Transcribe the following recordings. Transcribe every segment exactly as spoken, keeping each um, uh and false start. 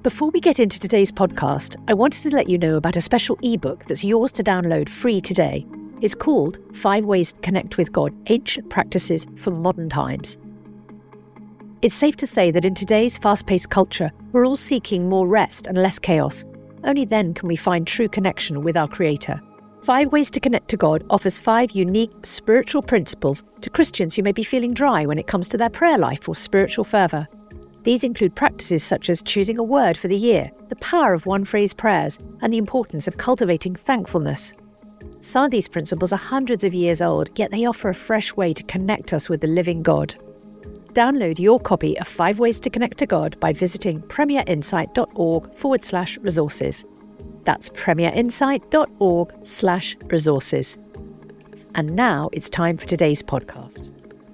Before we get into today's podcast, I wanted to let you know about a special ebook that's yours to download free today. It's called Five Ways to Connect with God, Ancient Practices for Modern Times. It's safe to say that in today's fast-paced culture, we're all seeking more rest and less chaos. Only then can we find true connection with our Creator. Five Ways to Connect to God offers five unique spiritual principles to Christians who may be feeling dry when it comes to their prayer life or spiritual fervour. These include practices such as choosing a word for the year, the power of one-phrase prayers, and the importance of cultivating thankfulness. Some of these principles are hundreds of years old, yet they offer a fresh way to connect us with the living God. Download your copy of Five Ways to Connect to God by visiting premierinsight.org forward slash resources. That's premierinsight.org slash resources. And now it's time for today's podcast.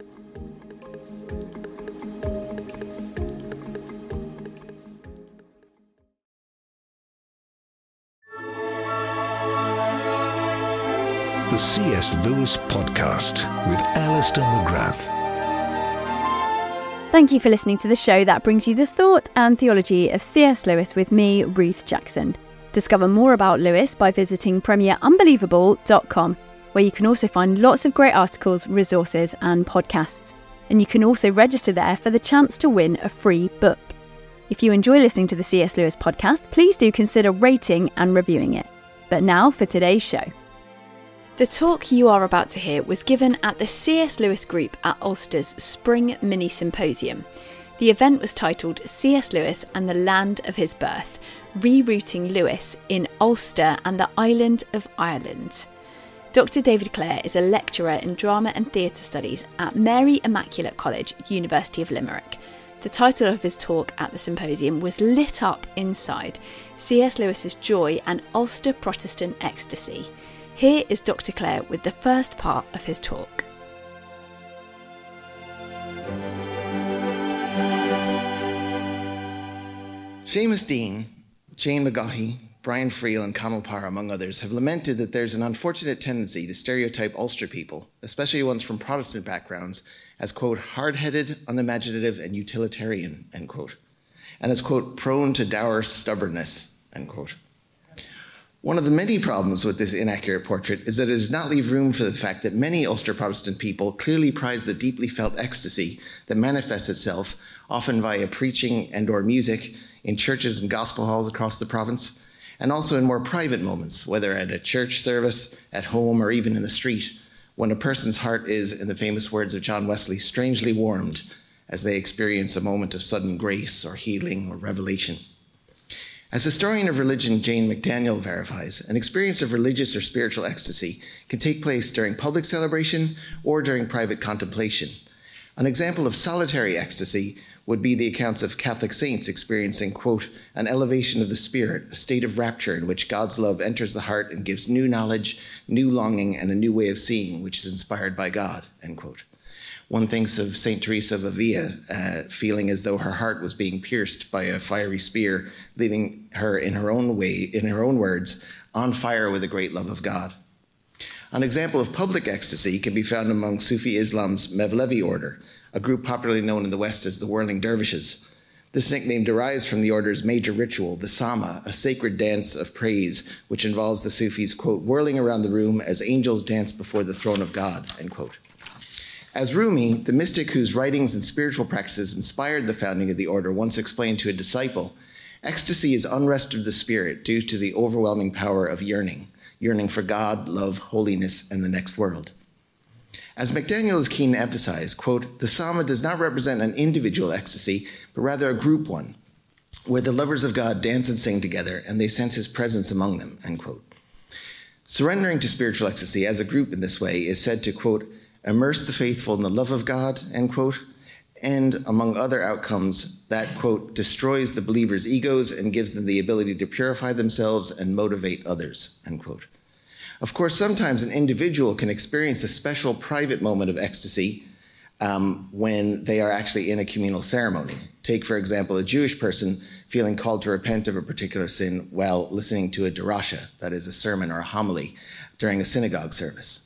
The C S Lewis Podcast with Alistair McGrath. Thank you for listening to the show that brings you the thought and theology of C S Lewis with me, Ruth Jackson. Discover more about Lewis by visiting premier unbelievable dot com, where you can also find lots of great articles, resources and podcasts. And you can also register there for the chance to win a free book. If you enjoy listening to the C S Lewis podcast, please do consider rating and reviewing it. But now for today's show. The talk you are about to hear was given at the C S Lewis Group at Ulster's Spring Mini Symposium. The event was titled C S Lewis and the Land of His Birth, Rerouting Lewis in Ulster and the Island of Ireland. Doctor David Clare is a lecturer in drama and theatre studies at Mary Immaculate College, University of Limerick. The title of his talk at the symposium was Lit Up Inside, C S Lewis's Joy and Ulster Protestant Ecstasy. Here is Doctor Clare with the first part of his talk. Seamus Dean, Jane McGaughey, Brian Friel and Conal Parr, among others, have lamented that there's an unfortunate tendency to stereotype Ulster people, especially ones from Protestant backgrounds, as, quote, hard-headed, unimaginative and utilitarian, end quote, and as, quote, prone to dour stubbornness, end quote. One of the many problems with this inaccurate portrait is that it does not leave room for the fact that many Ulster Protestant people clearly prize the deeply felt ecstasy that manifests itself, often via preaching and or music, in churches and gospel halls across the province, and also in more private moments, whether at a church service, at home, or even in the street, when a person's heart is, in the famous words of John Wesley, strangely warmed as they experience a moment of sudden grace or healing or revelation. As historian of religion Jane McDaniel verifies, an experience of religious or spiritual ecstasy can take place during public celebration or during private contemplation. An example of solitary ecstasy would be the accounts of Catholic saints experiencing, quote, an elevation of the spirit, a state of rapture in which God's love enters the heart and gives new knowledge, new longing, and a new way of seeing, which is inspired by God, end quote. One thinks of Saint Teresa of Avila uh, feeling as though her heart was being pierced by a fiery spear, leaving her in her own way, in her own words, on fire with the great love of God. An example of public ecstasy can be found among Sufi Islam's Mevlevi order, a group popularly known in the West as the Whirling Dervishes. This nickname derives from the order's major ritual, the Sama, a sacred dance of praise, which involves the Sufis, quote, whirling around the room as angels dance before the throne of God, end quote. As Rumi, the mystic whose writings and spiritual practices inspired the founding of the order, once explained to a disciple, ecstasy is unrest of the spirit due to the overwhelming power of yearning, yearning for God, love, holiness, and the next world. As McDaniel is keen to emphasize, quote, the Sama does not represent an individual ecstasy, but rather a group one, where the lovers of God dance and sing together, and they sense his presence among them, end quote. Surrendering to spiritual ecstasy as a group in this way is said to, quote, immerse the faithful in the love of God, end quote, and among other outcomes, that, quote, destroys the believer's egos and gives them the ability to purify themselves and motivate others, end quote. Of course, sometimes an individual can experience a special private moment of ecstasy um, when they are actually in a communal ceremony. Take, for example, a Jewish person feeling called to repent of a particular sin while listening to a derasha, that is a sermon or a homily, during a synagogue service.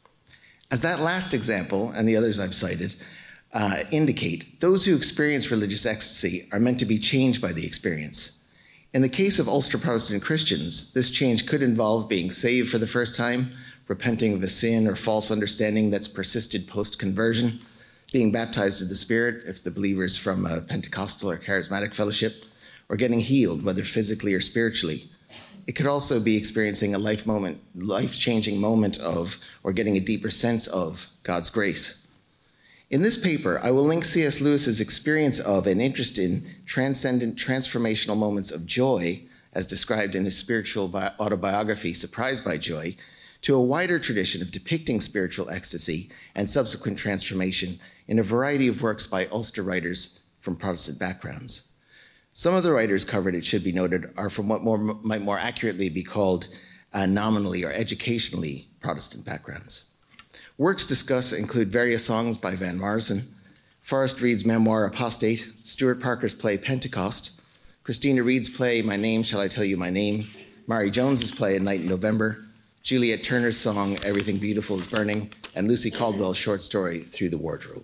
As that last example, and the others I've cited, uh, indicate, those who experience religious ecstasy are meant to be changed by the experience. In the case of Ulster Protestant Christians, this change could involve being saved for the first time, repenting of a sin or false understanding that's persisted post-conversion, being baptized in the Spirit if the believer is from a Pentecostal or charismatic fellowship, or getting healed, whether physically or spiritually. It could also be experiencing a life moment, life-changing moment of, or getting a deeper sense of, God's grace. In this paper, I will link C S Lewis's experience of and interest in transcendent transformational moments of joy, as described in his spiritual bi- autobiography, Surprised by Joy, to a wider tradition of depicting spiritual ecstasy and subsequent transformation in a variety of works by Ulster writers from Protestant backgrounds. Some of the writers covered, it should be noted, are from what more, might more accurately be called uh, nominally or educationally Protestant backgrounds. Works discussed include various songs by Van Morrison, Forrest Reed's memoir Apostate, Stuart Parker's play Pentecost, Christina Reed's play My Name, Shall I Tell You My Name, Mary Jones's play A Night in November, Juliet Turner's song Everything Beautiful is Burning, and Lucy Caldwell's short story Through the Wardrobe.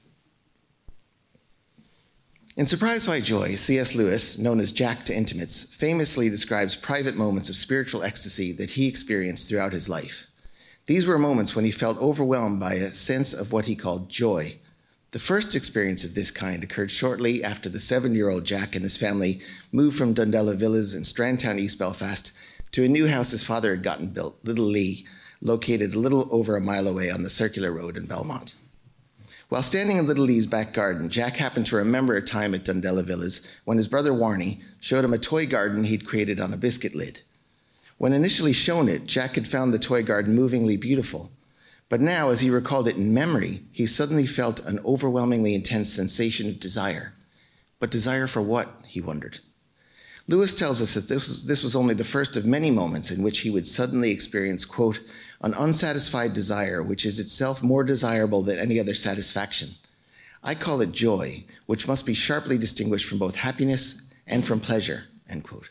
In Surprised by Joy, C S Lewis, known as Jack to intimates, famously describes private moments of spiritual ecstasy that he experienced throughout his life. These were moments when he felt overwhelmed by a sense of what he called joy. The first experience of this kind occurred shortly after the seven-year-old Jack and his family moved from Dundela Villas in Strandtown, East Belfast, to a new house his father had gotten built, Little Lee, located a little over a mile away on the Circular Road in Belmont. While standing in Little Lee's back garden, Jack happened to remember a time at Dundela Villas when his brother Warnie showed him a toy garden he'd created on a biscuit lid. When initially shown it, Jack had found the toy garden movingly beautiful. But now, as he recalled it in memory, he suddenly felt an overwhelmingly intense sensation of desire. But desire for what, he wondered. Lewis tells us that this was, this was only the first of many moments in which he would suddenly experience, quote, an unsatisfied desire which is itself more desirable than any other satisfaction. I call it joy, which must be sharply distinguished from both happiness and from pleasure, end quote.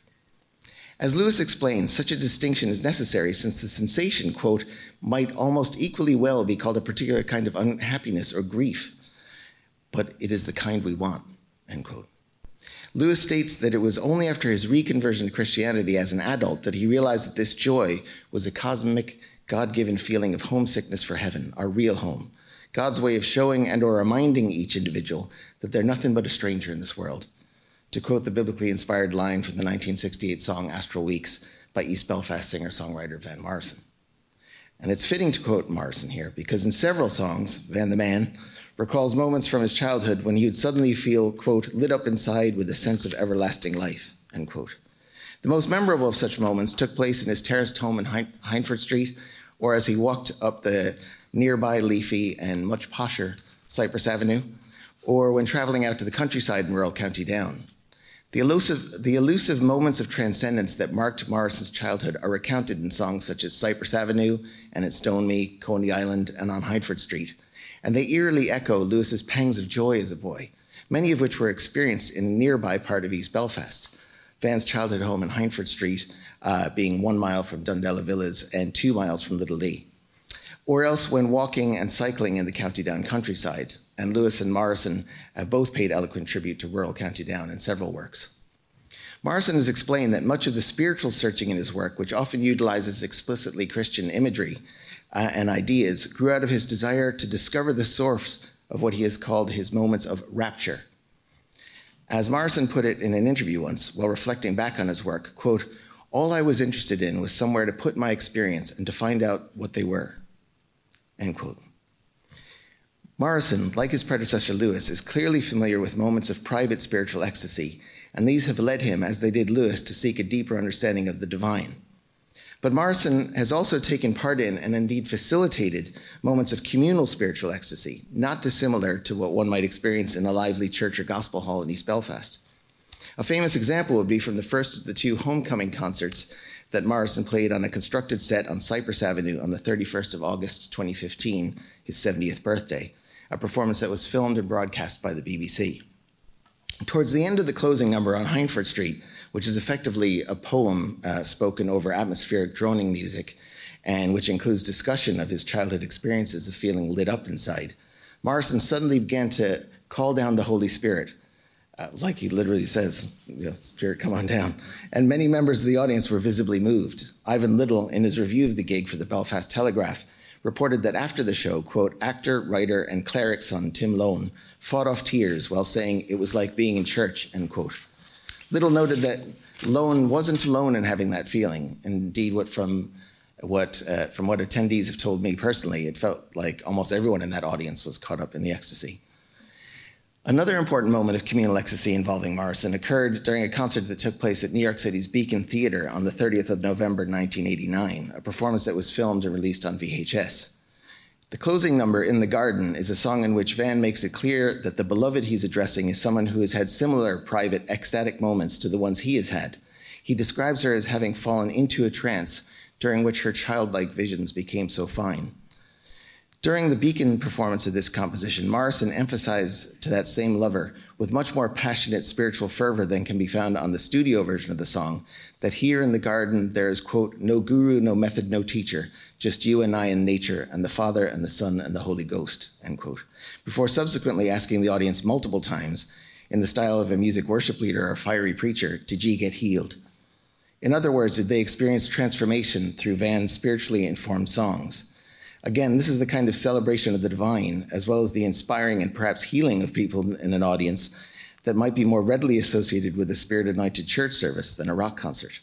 As Lewis explains, such a distinction is necessary since the sensation, quote, might almost equally well be called a particular kind of unhappiness or grief, but it is the kind we want, end quote. Lewis states that it was only after his reconversion to Christianity as an adult that he realized that this joy was a cosmic, God-given feeling of homesickness for heaven, our real home, God's way of showing and or reminding each individual that they're nothing but a stranger in this world. To quote the biblically inspired line from the nineteen sixty-eight song Astral Weeks by East Belfast singer-songwriter Van Morrison. And it's fitting to quote Morrison here because in several songs, Van the Man recalls moments from his childhood when he would suddenly feel, quote, lit up inside with a sense of everlasting life, end quote. The most memorable of such moments took place in his terraced home in Hein- Hindford Street, or as he walked up the nearby leafy and much posher Cypress Avenue, or when traveling out to the countryside in rural County Down. The elusive, the elusive moments of transcendence that marked Morrison's childhood are recounted in songs such as Cypress Avenue and at Stonemy, Coney Island, and on Hindford Street, and they eerily echo Lewis's pangs of joy as a boy, many of which were experienced in a nearby part of East Belfast. Van's childhood home in Hindford Street uh, being one mile from Dundela Villas and two miles from Little Lee. Or else when walking and cycling in the County Down countryside, and Lewis and Morrison have both paid eloquent tribute to rural County Down in several works. Morrison has explained that much of the spiritual searching in his work, which often utilizes explicitly Christian imagery uh, and ideas, grew out of his desire to discover the source of what he has called his moments of rapture. As Morrison put it in an interview once, while reflecting back on his work, quote, all I was interested in was somewhere to put my experience and to find out what they were, end quote. Morrison, like his predecessor Lewis, is clearly familiar with moments of private spiritual ecstasy, and these have led him, as they did Lewis, to seek a deeper understanding of the divine. But Morrison has also taken part in and indeed facilitated moments of communal spiritual ecstasy, not dissimilar to what one might experience in a lively church or gospel hall in East Belfast. A famous example would be from the first of the two homecoming concerts that Morrison played on a constructed set on Cypress Avenue on the thirty-first of August twenty fifteen, his seventieth birthday, a performance that was filmed and broadcast by the B B C. Towards the end of the closing number on Hindford Street, which is effectively a poem uh, spoken over atmospheric droning music, and which includes discussion of his childhood experiences of feeling lit up inside, Morrison suddenly began to call down the Holy Spirit uh, like he literally says, you know, Spirit, come on down. And many members of the audience were visibly moved. Ivan Little, in his review of the gig for the Belfast Telegraph, reported that after the show, quote, actor, writer, and cleric son Tim Lone fought off tears while saying it was like being in church, end quote. Little noted that Lone wasn't alone in having that feeling. Indeed, what from what uh, from what attendees have told me personally, it felt like almost everyone in that audience was caught up in the ecstasy. Another important moment of communal ecstasy involving Morrison occurred during a concert that took place at New York City's Beacon Theatre on the thirtieth of November, nineteen eighty-nine, a performance that was filmed and released on V H S. The closing number, In the Garden, is a song in which Van makes it clear that the beloved he's addressing is someone who has had similar private ecstatic moments to the ones he has had. He describes her as having fallen into a trance during which her childlike visions became so fine. During the Beacon performance of this composition, Morrison emphasized to that same lover, with much more passionate spiritual fervor than can be found on the studio version of the song, that here in the garden there is, quote, no guru, no method, no teacher, just you and I and nature, and the Father and the Son and the Holy Ghost, end quote, before subsequently asking the audience multiple times, in the style of a music worship leader or fiery preacher, did ye get healed? In other words, did they experience transformation through Van's spiritually informed songs? Again, this is the kind of celebration of the divine, as well as the inspiring and perhaps healing of people in an audience that might be more readily associated with a spirit-anointed church service than a rock concert.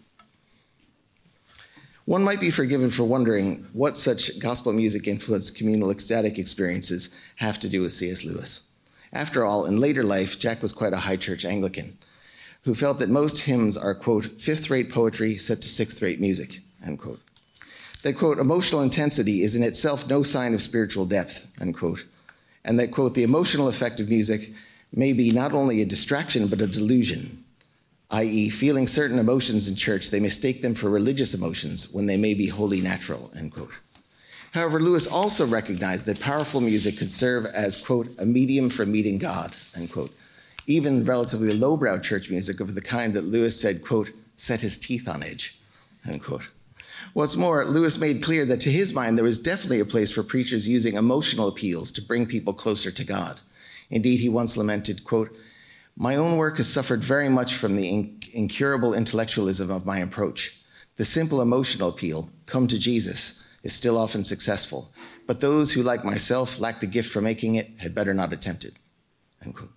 One might be forgiven for wondering what such gospel music-influenced communal ecstatic experiences have to do with C S Lewis. After all, in later life, Jack was quite a high church Anglican who felt that most hymns are, quote, fifth-rate poetry set to sixth-rate music, end quote. That, quote, emotional intensity is in itself no sign of spiritual depth, end quote. And that, quote, the emotional effect of music may be not only a distraction, but a delusion, that is, feeling certain emotions in church, they mistake them for religious emotions when they may be wholly natural, end quote. However, Lewis also recognized that powerful music could serve as, quote, a medium for meeting God, end quote. Even relatively lowbrow church music of the kind that Lewis said, quote, set his teeth on edge, end quote. What's more, Lewis made clear that to his mind there was definitely a place for preachers using emotional appeals to bring people closer to God. Indeed, he once lamented, quote, my own work has suffered very much from the inc- incurable intellectualism of my approach. The simple emotional appeal, come to Jesus, is still often successful, but those who, like myself, lack the gift for making it had better not attempt it, end quote.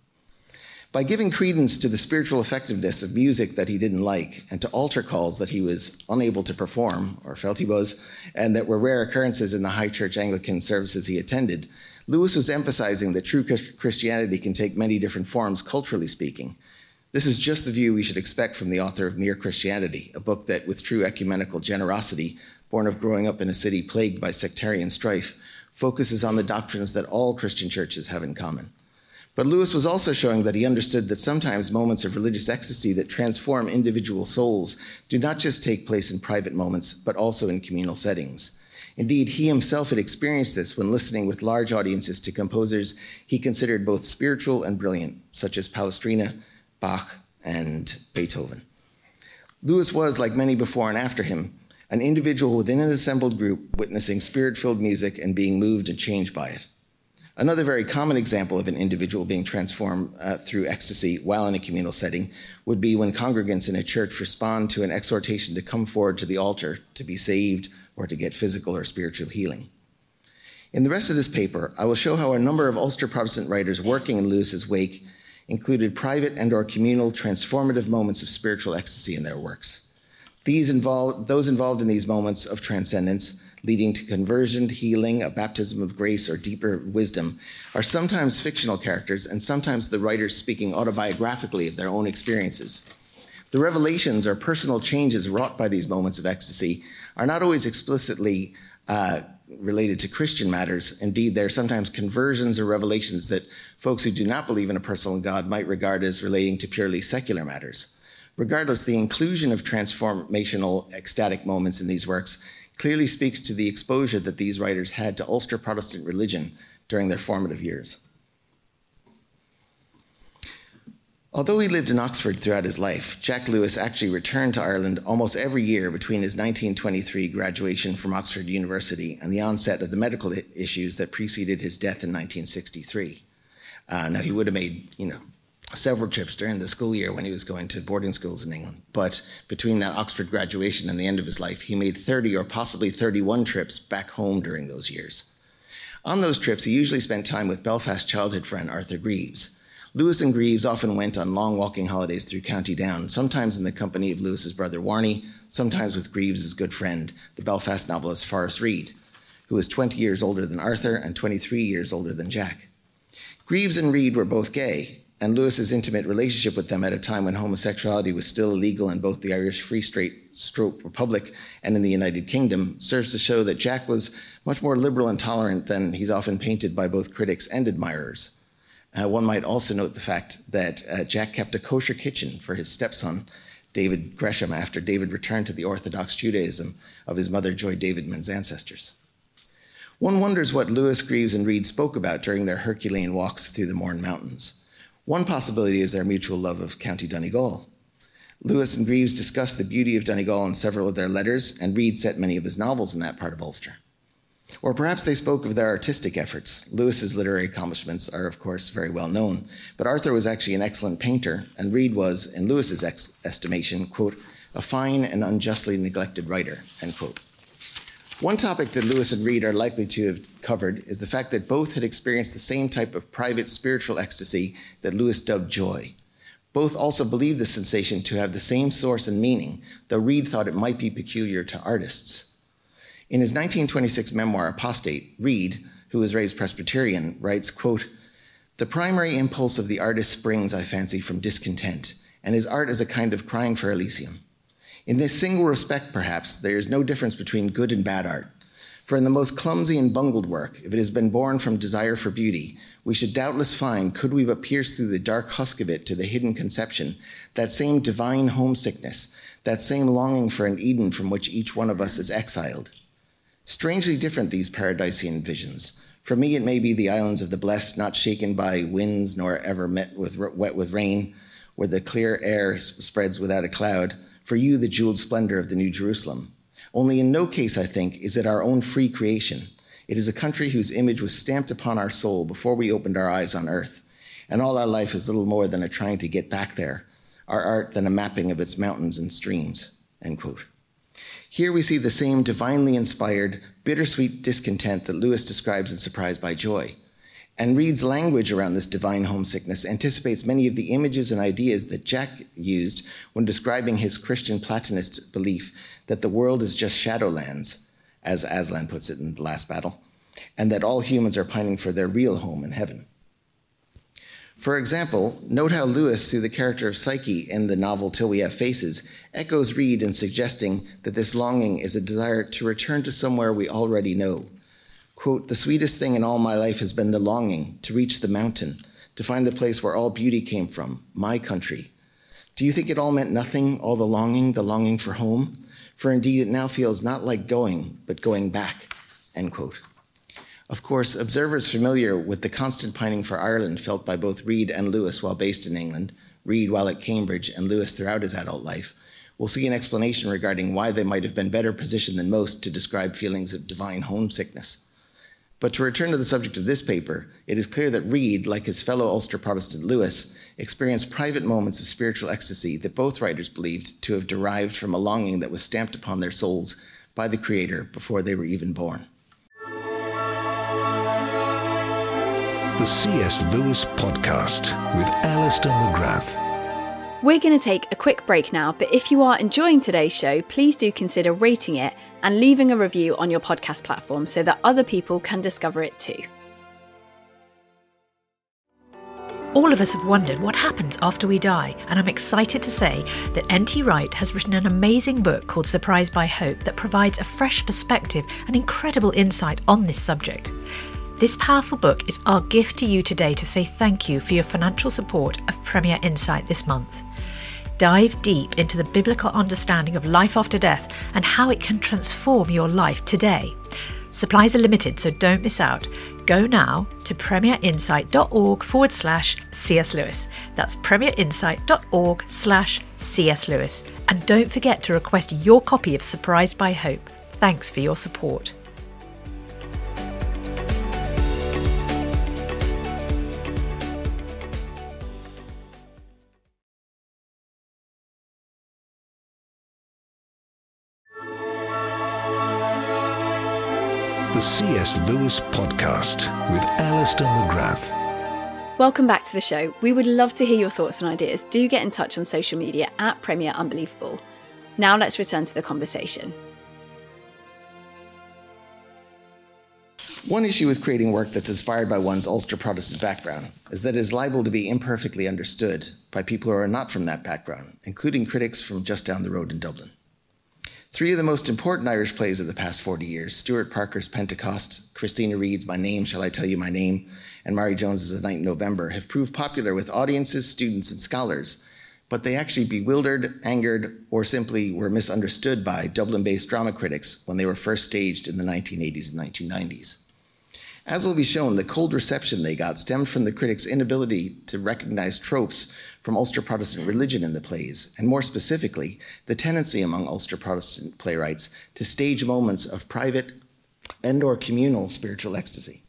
By giving credence to the spiritual effectiveness of music that he didn't like and to altar calls that he was unable to perform, or felt he was, and that were rare occurrences in the high church Anglican services he attended, Lewis was emphasizing that true Christianity can take many different forms, culturally speaking. This is just the view we should expect from the author of Mere Christianity, a book that, with true ecumenical generosity, born of growing up in a city plagued by sectarian strife, focuses on the doctrines that all Christian churches have in common. But Lewis was also showing that he understood that sometimes moments of religious ecstasy that transform individual souls do not just take place in private moments, but also in communal settings. Indeed, he himself had experienced this when listening with large audiences to composers he considered both spiritual and brilliant, such as Palestrina, Bach, and Beethoven. Lewis was, like many before and after him, an individual within an assembled group witnessing spirit-filled music and being moved and changed by it. Another very common example of an individual being transformed uh, through ecstasy while in a communal setting would be when congregants in a church respond to an exhortation to come forward to the altar to be saved or to get physical or spiritual healing. In the rest of this paper, I will show how a number of Ulster Protestant writers working in Lewis's wake included private and or communal transformative moments of spiritual ecstasy in their works. These involve, those involved in these moments of transcendence, leading to conversion, healing, a baptism of grace, or deeper wisdom, are sometimes fictional characters and sometimes the writers speaking autobiographically of their own experiences. The revelations or personal changes wrought by these moments of ecstasy are not always explicitly uh, related to Christian matters. Indeed, they're sometimes conversions or revelations that folks who do not believe in a personal God might regard as relating to purely secular matters. Regardless, the inclusion of transformational ecstatic moments in these works clearly speaks to the exposure that these writers had to Ulster Protestant religion during their formative years. Although he lived in Oxford throughout his life, Jack Lewis actually returned to Ireland almost every year between his nineteen twenty-three graduation from Oxford University and the onset of the medical issues that preceded his death in nineteen sixty-three. Uh, now, he would have made, you know, several trips during the school year when he was going to boarding schools in England. But between that Oxford graduation and the end of his life, he made thirty or possibly thirty-one trips back home during those years. On those trips, he usually spent time with Belfast childhood friend Arthur Greaves. Lewis and Greaves often went on long walking holidays through County Down, sometimes in the company of Lewis's brother Warnie, sometimes with Greaves's good friend, the Belfast novelist Forrest Reid, who was twenty years older than Arthur and twenty-three years older than Jack. Greaves and Reid were both gay, and Lewis's intimate relationship with them at a time when homosexuality was still illegal in both the Irish Free State Republic and in the United Kingdom serves to show that Jack was much more liberal and tolerant than he's often painted by both critics and admirers. Uh, one might also note the fact that uh, Jack kept a kosher kitchen for his stepson, David Gresham, after David returned to the Orthodox Judaism of his mother, Joy Davidman's ancestors. One wonders what Lewis, Greaves, and Reid spoke about during their Herculean walks through the Mourne Mountains. One possibility is their mutual love of County Donegal. Lewis and Greaves discussed the beauty of Donegal in several of their letters, and Reid set many of his novels in that part of Ulster. Or perhaps they spoke of their artistic efforts. Lewis's literary accomplishments are, of course, very well known, but Arthur was actually an excellent painter, and Reid was, in Lewis's ex- estimation, quote, a fine and unjustly neglected writer, end quote. One topic that Lewis and Reid are likely to have covered is the fact that both had experienced the same type of private spiritual ecstasy that Lewis dubbed joy. Both also believed the sensation to have the same source and meaning, though Reid thought it might be peculiar to artists. In his nineteen twenty-six memoir, Apostate, Reid, who was raised Presbyterian, writes, quote, the primary impulse of the artist springs, I fancy, from discontent, and his art is a kind of crying for Elysium. In this single respect, perhaps, there is no difference between good and bad art. For in the most clumsy and bungled work, if it has been born from desire for beauty, we should doubtless find, could we but pierce through the dark husk of it to the hidden conception, that same divine homesickness, that same longing for an Eden from which each one of us is exiled. Strangely different, these paradisian visions. For me, it may be the islands of the blessed, not shaken by winds nor ever met with wet with rain, where the clear air spreads without a cloud. For you, the jeweled splendor of the New Jerusalem. Only in no case, I think, is it our own free creation. It is a country whose image was stamped upon our soul before we opened our eyes on earth. And all our life is little more than a trying to get back there, our art than a mapping of its mountains and streams, end quote. Here we see the same divinely inspired, bittersweet discontent that Lewis describes in Surprised by Joy. And Reid's language around this divine homesickness anticipates many of the images and ideas that Jack used when describing his Christian Platonist belief that the world is just shadowlands, as Aslan puts it in The Last Battle, and that all humans are pining for their real home in heaven. For example, note how Lewis, through the character of Psyche in the novel Till We Have Faces, echoes Reid in suggesting that this longing is a desire to return to somewhere we already know. Quote, the sweetest thing in all my life has been the longing to reach the mountain, to find the place where all beauty came from, my country. Do you think it all meant nothing, all the longing, the longing for home? For indeed it now feels not like going, but going back, end quote. Of course, observers familiar with the constant pining for Ireland felt by both Reid and Lewis while based in England, Reid while at Cambridge and Lewis throughout his adult life, will see an explanation regarding why they might have been better positioned than most to describe feelings of divine homesickness. But to return to the subject of this paper, it is clear that Reid, like his fellow Ulster Protestant Lewis, experienced private moments of spiritual ecstasy that both writers believed to have derived from a longing that was stamped upon their souls by the Creator before they were even born. The C S Lewis Podcast with Alistair McGrath. We're going to take a quick break now, but if you are enjoying today's show, please do consider rating it and leaving a review on your podcast platform so that other people can discover it too. All of us have wondered what happens after we die, and I'm excited to say that N T Wright has written an amazing book called Surprised by Hope that provides a fresh perspective and incredible insight on this subject. This powerful book is our gift to you today to say thank you for your financial support of Premier Insight this month. Dive deep into the biblical understanding of life after death and how it can transform your life today. Supplies are limited, so don't miss out. Go now to premierinsight.org forward slash C.S. Lewis. That's premierinsight.org slash C.S. Lewis. And don't forget to request your copy of Surprised by Hope. Thanks for your support. The C S Lewis Podcast with Alistair McGrath. Welcome back to the show. We would love to hear your thoughts and ideas. Do get in touch on social media at Premier Unbelievable. Now let's return to the conversation. One issue with creating work that's inspired by one's Ulster Protestant background is that it is liable to be imperfectly understood by people who are not from that background, including critics from just down the road in Dublin. Three of the most important Irish plays of the past forty years, Stuart Parker's Pentecost, Christina Reid's My Name, Shall I Tell You My Name, and Mary Jones's A Night in November, have proved popular with audiences, students, and scholars, but they actually bewildered, angered, or simply were misunderstood by Dublin-based drama critics when they were first staged in the nineteen eighties and nineteen nineties. As will be shown, the cold reception they got stemmed from the critics' inability to recognize tropes from Ulster Protestant religion in the plays, and more specifically, the tendency among Ulster Protestant playwrights to stage moments of private and or communal spiritual ecstasy.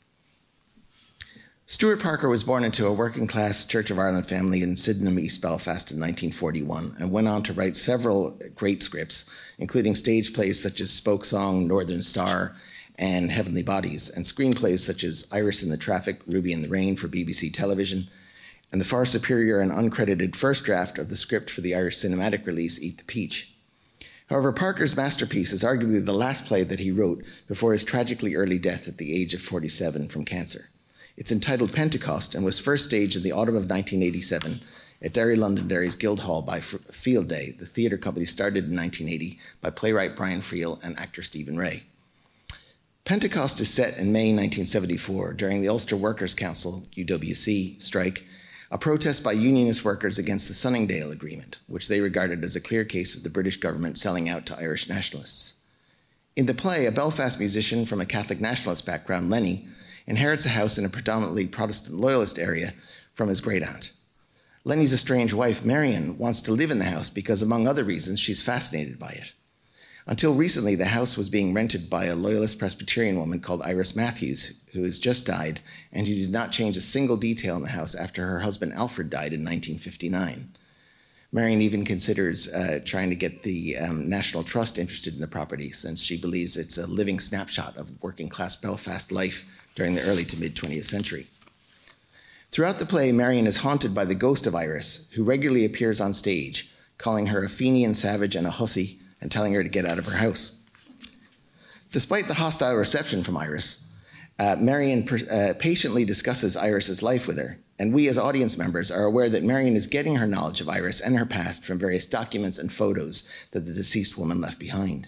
Stuart Parker was born into a working-class Church of Ireland family in Sydenham, East Belfast in nineteen forty-one, and went on to write several great scripts, including stage plays such as Spoke Song, Northern Star, and Heavenly Bodies, and screenplays such as Iris in the Traffic, Ruby in the Rain for B B C Television, and the far superior and uncredited first draft of the script for the Irish cinematic release Eat the Peach. However, Parker's masterpiece is arguably the last play that he wrote before his tragically early death at the age of forty-seven from cancer. It's entitled Pentecost and was first staged in the autumn of nineteen eighty-seven at Derry Londonderry's Guildhall by Field Day, the theatre company started in nineteen eighty by playwright Brian Friel and actor Stephen Ray. Pentecost is set in May nineteen seventy-four during the Ulster Workers' Council, U W C, strike, a protest by unionist workers against the Sunningdale Agreement, which they regarded as a clear case of the British government selling out to Irish nationalists. In the play, a Belfast musician from a Catholic nationalist background, Lenny, inherits a house in a predominantly Protestant loyalist area from his great-aunt. Lenny's estranged wife, Marion, wants to live in the house because, among other reasons, she's fascinated by it. Until recently, the house was being rented by a loyalist Presbyterian woman called Iris Matthews, who has just died and who did not change a single detail in the house after her husband Alfred died in nineteen fifty-nine. Marion even considers uh, trying to get the um, National Trust interested in the property, since she believes it's a living snapshot of working-class Belfast life during the early to mid-twentieth century. Throughout the play, Marion is haunted by the ghost of Iris, who regularly appears on stage, calling her a Fenian savage and a hussy, and telling her to get out of her house. Despite the hostile reception from Iris, uh, Marion per, uh, patiently discusses Iris's life with her, and we as audience members are aware that Marion is getting her knowledge of Iris and her past from various documents and photos that the deceased woman left behind.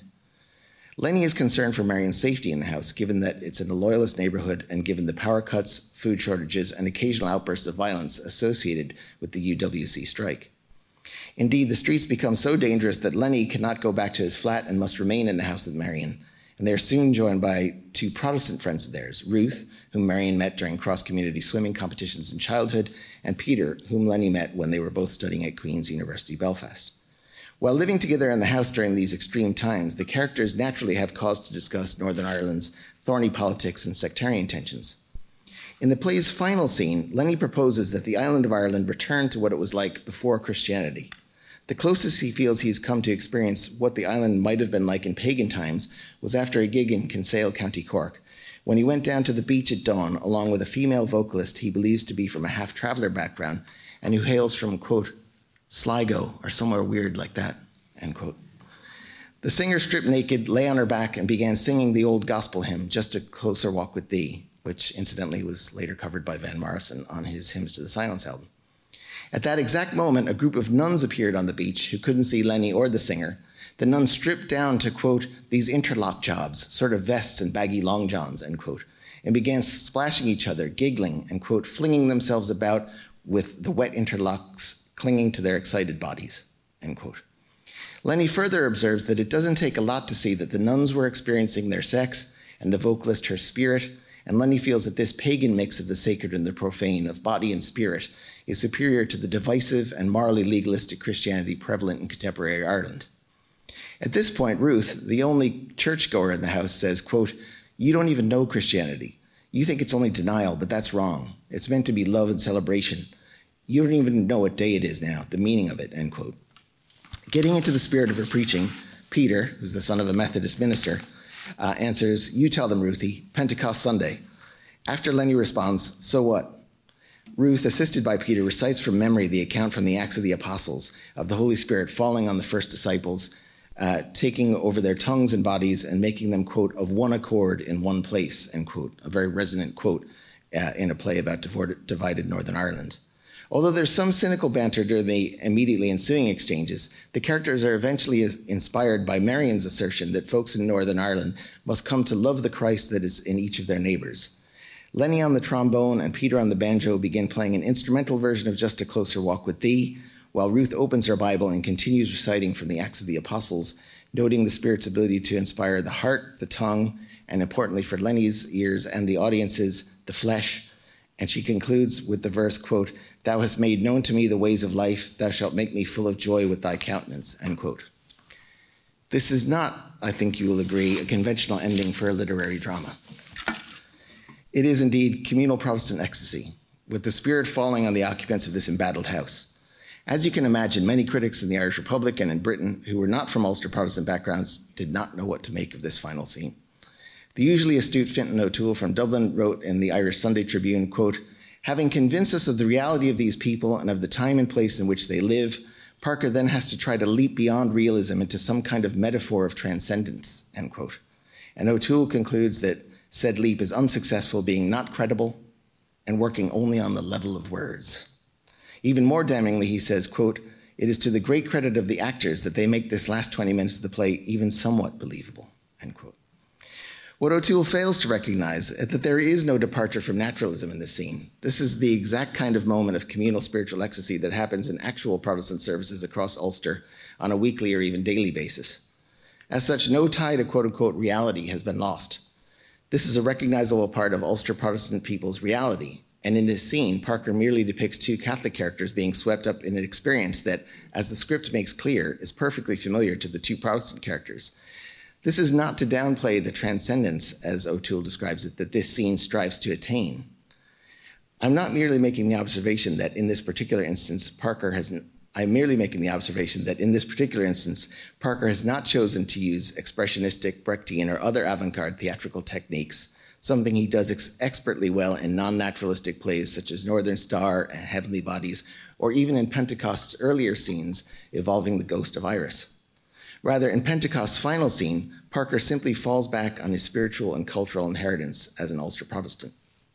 Lenny is concerned for Marion's safety in the house, given that it's in a loyalist neighborhood and given the power cuts, food shortages, and occasional outbursts of violence associated with the U W C strike. Indeed, the streets become so dangerous that Lenny cannot go back to his flat and must remain in the house with Marion, and they are soon joined by two Protestant friends of theirs, Ruth, whom Marion met during cross-community swimming competitions in childhood, and Peter, whom Lenny met when they were both studying at Queen's University, Belfast. While living together in the house during these extreme times, the characters naturally have cause to discuss Northern Ireland's thorny politics and sectarian tensions. In the play's final scene, Lenny proposes that the island of Ireland return to what it was like before Christianity. The closest he feels he's come to experience what the island might have been like in pagan times was after a gig in Kinsale, County Cork, when he went down to the beach at dawn along with a female vocalist he believes to be from a half-traveler background and who hails from, quote, Sligo or somewhere weird like that, end quote. The singer stripped naked, lay on her back, and began singing the old gospel hymn, Just a Closer Walk with Thee, which incidentally was later covered by Van Morrison on his Hymns to the Silence album. At that exact moment, a group of nuns appeared on the beach who couldn't see Lenny or the singer. The nuns stripped down to, quote, these interlock jobs, sort of vests and baggy long johns, end quote, and began splashing each other, giggling, and, quote, flinging themselves about with the wet interlocks clinging to their excited bodies, end quote. Lenny further observes that it doesn't take a lot to see that the nuns were experiencing their sex and the vocalist her spirit, and Lenny feels that this pagan mix of the sacred and the profane, of body and spirit, is superior to the divisive and morally legalistic Christianity prevalent in contemporary Ireland. At this point, Ruth, the only churchgoer in the house, says, quote, you don't even know Christianity. You think it's only denial, but that's wrong. It's meant to be love and celebration. You don't even know what day it is now, the meaning of it, end quote. Getting into the spirit of her preaching, Peter, who's the son of a Methodist minister, uh, answers, "You tell them, Ruthie, Pentecost Sunday." After Lenny responds, "So what?" Ruth, assisted by Peter, recites from memory the account from the Acts of the Apostles of the Holy Spirit falling on the first disciples, uh, taking over their tongues and bodies and making them, quote, "of one accord in one place," end quote, a very resonant quote uh, in a play about divided Northern Ireland. Although there's some cynical banter during the immediately ensuing exchanges, the characters are eventually inspired by Marion's assertion that folks in Northern Ireland must come to love the Christ that is in each of their neighbors. Lenny on the trombone and Peter on the banjo begin playing an instrumental version of Just a Closer Walk with Thee, while Ruth opens her Bible and continues reciting from the Acts of the Apostles, noting the Spirit's ability to inspire the heart, the tongue, and importantly for Lenny's ears and the audience's, the flesh. And she concludes with the verse, quote, "Thou hast made known to me the ways of life. Thou shalt make me full of joy with thy countenance," end quote. This is not, I think you will agree, a conventional ending for a literary drama. It is indeed communal Protestant ecstasy, with the Spirit falling on the occupants of this embattled house. As you can imagine, many critics in the Irish Republic and in Britain who were not from Ulster Protestant backgrounds did not know what to make of this final scene. The usually astute Fintan O'Toole from Dublin wrote in the Irish Sunday Tribune, quote, "Having convinced us of the reality of these people and of the time and place in which they live, Parker then has to try to leap beyond realism into some kind of metaphor of transcendence," end quote. And O'Toole concludes that said leap is unsuccessful, being not credible and working only on the level of words. Even more damningly, he says, quote, "It is to the great credit of the actors that they make this last twenty minutes of the play even somewhat believable," end quote. What O'Toole fails to recognize is that there is no departure from naturalism in this scene. This is the exact kind of moment of communal spiritual ecstasy that happens in actual Protestant services across Ulster on a weekly or even daily basis. As such, no tie to quote-unquote reality has been lost. This is a recognizable part of Ulster Protestant people's reality, and in this scene, Parker merely depicts two Catholic characters being swept up in an experience that, as the script makes clear, is perfectly familiar to the two Protestant characters. This is not to downplay the transcendence, as O'Toole describes it, that this scene strives to attain. I'm not merely making the observation that in this particular instance, Parker has I'm merely making the observation that in this particular instance, Parker has not chosen to use expressionistic, Brechtian, or other avant-garde theatrical techniques, something he does ex- expertly well in non-naturalistic plays such as Northern Star and Heavenly Bodies, or even in Pentecost's earlier scenes involving the ghost of Iris. Rather, in Pentecost's final scene, Parker simply falls back on his spiritual and cultural inheritance as an Ulster Protestant.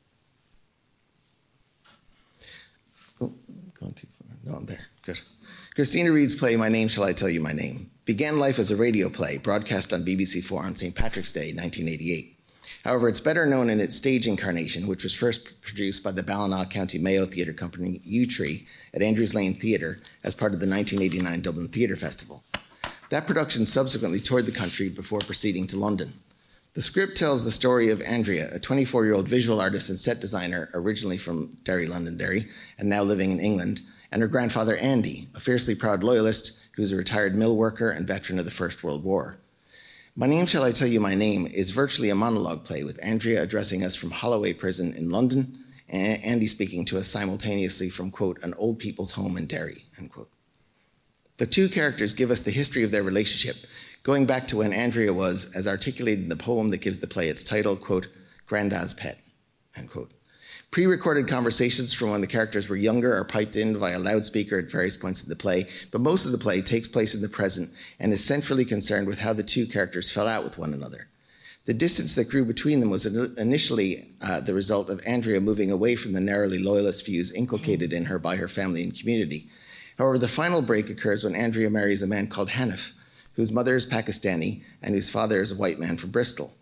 Oh, going too far. No, I'm there. Good. Christina Reid's play, My Name Shall I Tell You My Name, began life as a radio play broadcast on B B C four on Saint Patrick's Day, nineteen eighty-eight. However, it's better known in its stage incarnation, which was first produced by the Ballina County Mayo Theatre Company, U Tree, at Andrews Lane Theatre as part of the nineteen eighty-nine Dublin Theatre Festival. That production subsequently toured the country before proceeding to London. The script tells the story of Andrea, a twenty-four-year-old visual artist and set designer originally from Derry, Londonderry, and now living in England, and her grandfather Andy, a fiercely proud loyalist who's a retired mill worker and veteran of the First World War. My Name Shall I Tell You My Name is virtually a monologue play, with Andrea addressing us from Holloway Prison in London, and Andy speaking to us simultaneously from, quote, an old people's home in Derry, end quote. The two characters give us the history of their relationship, going back to when Andrea was, as articulated in the poem that gives the play its title, quote, Grandad's pet, end quote. Pre-recorded conversations from when the characters were younger are piped in via loudspeaker at various points in the play, but most of the play takes place in the present and is centrally concerned with how the two characters fell out with one another. The distance that grew between them was initially uh, the result of Andrea moving away from the narrowly loyalist views inculcated in her by her family and community. However, the final break occurs when Andrea marries a man called Hanif, whose mother is Pakistani and whose father is a white man from Bristol.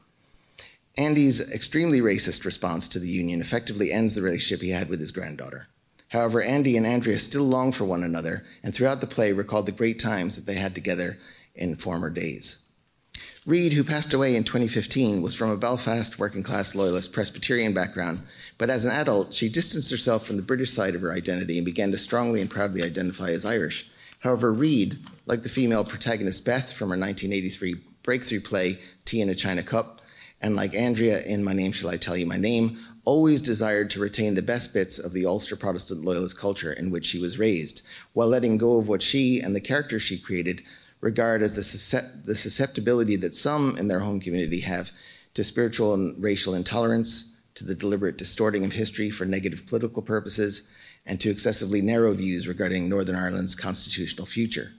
Andy's extremely racist response to the union effectively ends the relationship he had with his granddaughter. However, Andy and Andrea still long for one another, and throughout the play recalled the great times that they had together in former days. Reid, who passed away in twenty fifteen, was from a Belfast working-class loyalist Presbyterian background, but as an adult, she distanced herself from the British side of her identity and began to strongly and proudly identify as Irish. However, Reid, like the female protagonist Beth from her nineteen eighty-three breakthrough play, Tea in a China Cup, and like Andrea in My Name Shall I Tell You My Name, always desired to retain the best bits of the Ulster Protestant loyalist culture in which she was raised, while letting go of what she and the characters she created regard as the, suscept- the susceptibility that some in their home community have to spiritual and racial intolerance, to the deliberate distorting of history for negative political purposes, and to excessively narrow views regarding Northern Ireland's constitutional future.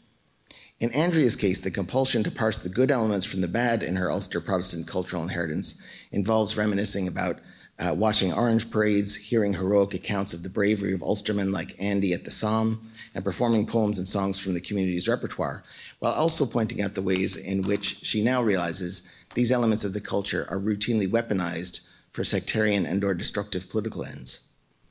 In Andrea's case, the compulsion to parse the good elements from the bad in her Ulster Protestant cultural inheritance involves reminiscing about uh, watching orange parades, hearing heroic accounts of the bravery of Ulstermen like Andy at the Somme, and performing poems and songs from the community's repertoire, while also pointing out the ways in which she now realizes these elements of the culture are routinely weaponized for sectarian and or destructive political ends.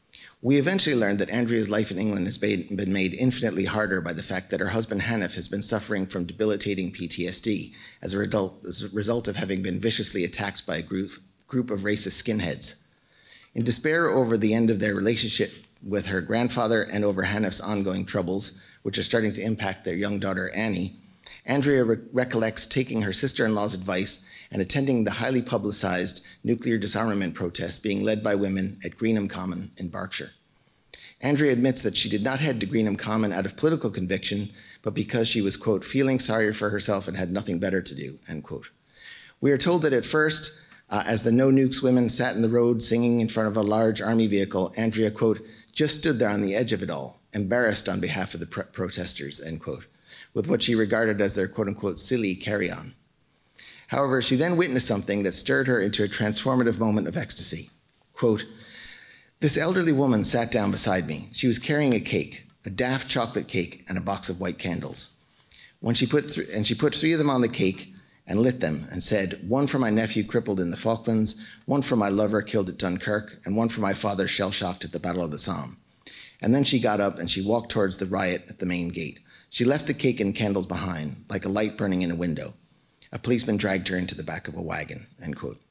We eventually learned that Andrea's life in England has been made infinitely harder by the fact that her husband Hanif has been suffering from debilitating P T S D as a result, as a result of having been viciously attacked by a group, group of racist skinheads. In despair over the end of their relationship with her grandfather and over Hanif's ongoing troubles, which are starting to impact their young daughter Annie, Andrea re- recollects taking her sister-in-law's advice and attending the highly publicized nuclear disarmament protest being led by women at Greenham Common in Berkshire. Andrea admits that she did not head to Greenham Common out of political conviction, but because she was, quote, feeling sorry for herself and had nothing better to do, end quote. We are told that at first, uh, as the No Nukes women sat in the road singing in front of a large army vehicle, Andrea, quote, just stood there on the edge of it all, embarrassed on behalf of the pr- protesters, end quote, with what she regarded as their, quote unquote, silly carry-on. However, she then witnessed something that stirred her into a transformative moment of ecstasy. Quote, this elderly woman sat down beside me. She was carrying a cake, a daft chocolate cake, and a box of white candles. When she put th- and she put three of them on the cake and lit them and said, one for my nephew crippled in the Falklands, one for my lover killed at Dunkirk, and one for my father shell-shocked at the Battle of the Somme. And then she got up and she walked towards the riot at the main gate. She left the cake and candles behind, like a light burning in a window. A policeman dragged her into the back of a wagon, end quote.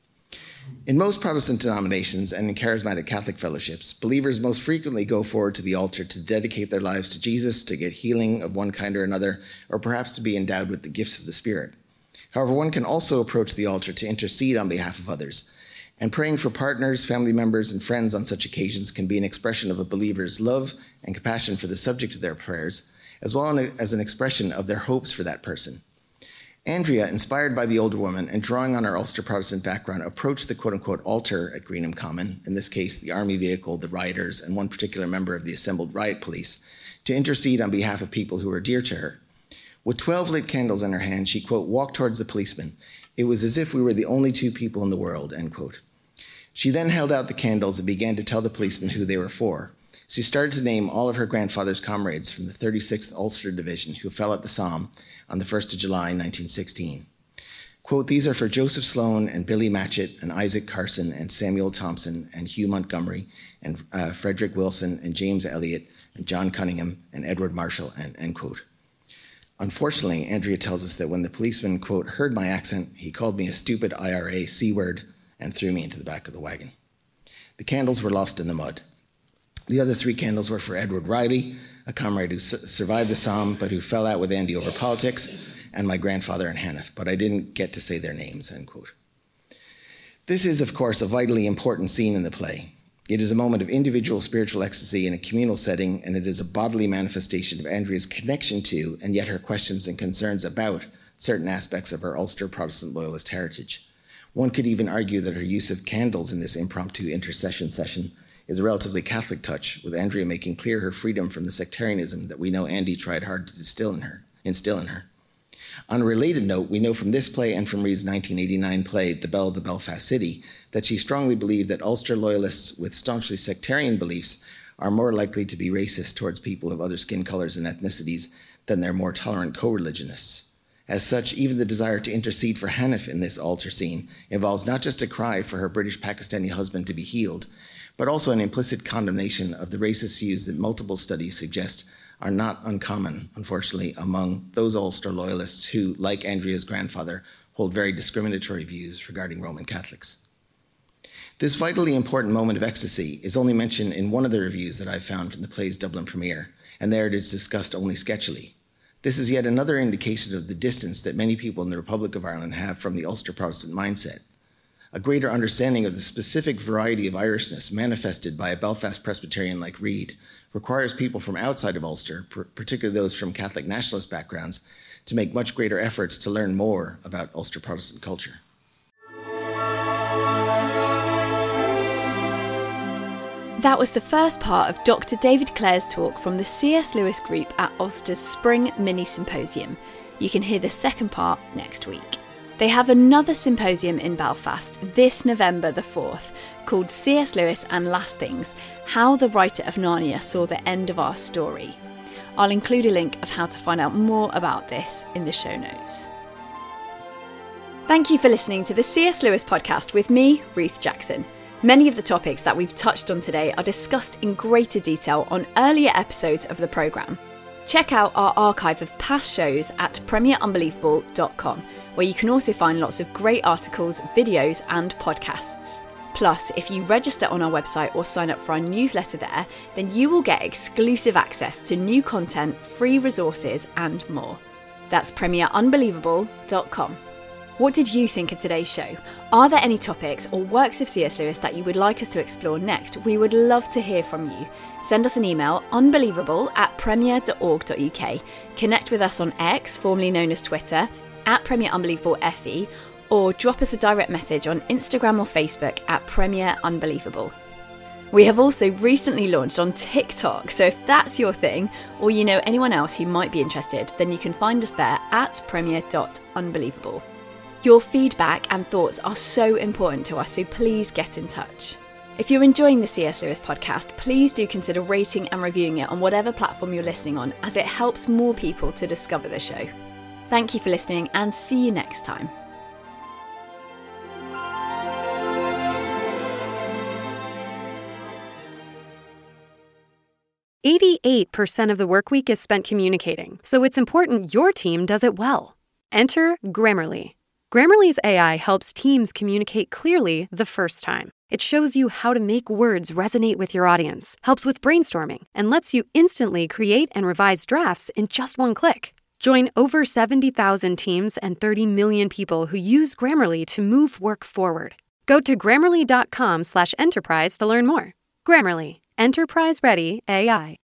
In most Protestant denominations and in charismatic Catholic fellowships, believers most frequently go forward to the altar to dedicate their lives to Jesus, to get healing of one kind or another, or perhaps to be endowed with the gifts of the Spirit. However, one can also approach the altar to intercede on behalf of others. And praying for partners, family members, and friends on such occasions can be an expression of a believer's love and compassion for the subject of their prayers, as well as an expression of their hopes for that person. Andrea, inspired by the older woman and drawing on her Ulster Protestant background, approached the quote-unquote altar at Greenham Common, in this case the army vehicle, the rioters, and one particular member of the assembled riot police, to intercede on behalf of people who were dear to her. With twelve lit candles in her hand, she, quote, walked towards the policeman. It was as if we were the only two people in the world, end quote. She then held out the candles and began to tell the policeman who they were for. She started to name all of her grandfather's comrades from the thirty-sixth Ulster Division who fell at the Somme on the first of July, nineteen sixteen. Quote, these are for Joseph Sloan and Billy Matchett and Isaac Carson and Samuel Thompson and Hugh Montgomery and uh, Frederick Wilson and James Elliott and John Cunningham and Edward Marshall, and end quote. Unfortunately, Andrea tells us that when the policeman, quote, heard my accent, he called me a stupid I R A C-word and threw me into the back of the wagon. The candles were lost in the mud. The other three candles were for Edward Riley, a comrade who su- survived the Somme but who fell out with Andy over politics, and my grandfather and Hanif, but I didn't get to say their names, end quote. This is, of course, a vitally important scene in the play. It is a moment of individual spiritual ecstasy in a communal setting, and it is a bodily manifestation of Andrea's connection to, and yet her questions and concerns about, certain aspects of her Ulster Protestant loyalist heritage. One could even argue that her use of candles in this impromptu intercession session is a relatively Catholic touch, with Andrea making clear her freedom from the sectarianism that we know Andy tried hard to distill in her, instill in her. On a related note, we know from this play and from Reid's nineteen eighty-nine play, The Belle of the Belfast City, that she strongly believed that Ulster loyalists with staunchly sectarian beliefs are more likely to be racist towards people of other skin colors and ethnicities than their more tolerant co-religionists. As such, even the desire to intercede for Hanif in this altar scene involves not just a cry for her British Pakistani husband to be healed, but also an implicit condemnation of the racist views that multiple studies suggest are not uncommon, unfortunately, among those Ulster loyalists who, like Andrea's grandfather, hold very discriminatory views regarding Roman Catholics. This vitally important moment of ecstasy is only mentioned in one of the reviews that I've found from the play's Dublin premiere, and there it is discussed only sketchily. This is yet another indication of the distance that many people in the Republic of Ireland have from the Ulster Protestant mindset. A greater understanding of the specific variety of Irishness manifested by a Belfast Presbyterian like Reid requires people from outside of Ulster, particularly those from Catholic nationalist backgrounds, to make much greater efforts to learn more about Ulster Protestant culture. That was the first part of Doctor David Clare's talk from the C S Lewis Group at Ulster's Spring Mini Symposium. You can hear the second part next week. They have another symposium in Belfast this November the fourth called C S Lewis and Last Things, How the Writer of Narnia Saw the End of Our Story. I'll include a link of how to find out more about this in the show notes. Thank you for listening to the C S Lewis podcast with me, Ruth Jackson. Many of the topics that we've touched on today are discussed in greater detail on earlier episodes of the programme. Check out our archive of past shows at premier unbelievable dot com, where you can also find lots of great articles, videos and podcasts. Plus, if you register on our website or sign up for our newsletter there, then you will get exclusive access to new content, free resources and more. That's premier unbelievable dot com. What did you think of today's show? Are there any topics or works of C S Lewis that you would like us to explore next? We would love to hear from you. Send us an email, unbelievable at premier dot org dot U K. Connect with us on X, formerly known as Twitter, at Premier Unbelievable F E, or drop us a direct message on Instagram or Facebook at Premier Unbelievable. We have also recently launched on TikTok, so if that's your thing, or you know anyone else who might be interested, then you can find us there at premier dot unbelievable. Your feedback and thoughts are so important to us, so please get in touch. If you're enjoying the C S Lewis podcast, please do consider rating and reviewing it on whatever platform you're listening on, as it helps more people to discover the show. Thank you for listening and see you next time. eighty-eight percent of the work week is spent communicating, so it's important your team does it well. Enter Grammarly. Grammarly's A I helps teams communicate clearly the first time. It shows you how to make words resonate with your audience, helps with brainstorming, and lets you instantly create and revise drafts in just one click. Join over seventy thousand teams and thirty million people who use Grammarly to move work forward. Go to grammarly dot com slash enterprise to learn more. Grammarly, enterprise-ready A I.